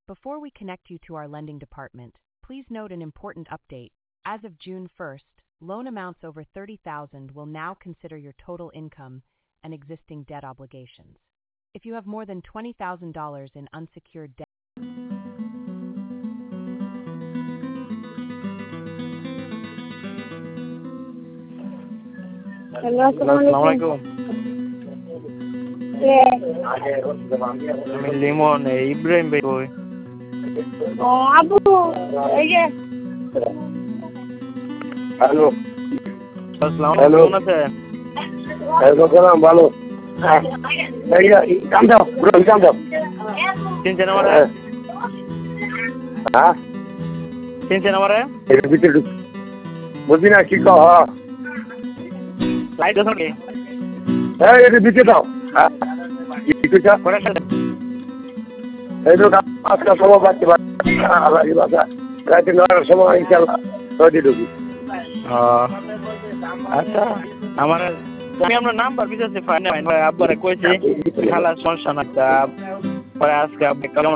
Before we connect you to our lending department, please note an important update. As of June 1st, loan amounts over $30,000 will now consider your total income and existing debt obligations. If you have more than $20,000 in unsecured debt, hello, আসসালামু আসসালামু আলাইকুম। আলাইকুম। আমি লিমন, ইব্রাহিম ভাই কই? ও আবু, এই যে hello আসসালামু হ্যালো। আলাইকুম, কেমন আছেন? সালাম ভালো। কাম দাও পুরো কাম দাও। চিনছেন আমারে? হ্যাঁ চিনছেন আমারে? এর ভিতরে ঢুক। বুঝি না কি কহ। লাইট আছে কি? এই এর ভিতরে দাও। হ্যাঁ কি কইছা? কোন সাথে? এই তো আজকে সময় পাচ্ছি আল্লাহ বাসা রাতে 9টার সময় ইনশাআল্লাহ সৌদি ঢুকি। আচ্ছা, আমার আমি আপনার নাম্বার বিশেষ ভাই আব্বারে কইছি খালা সমস্যা না, পরে আজকে আপনি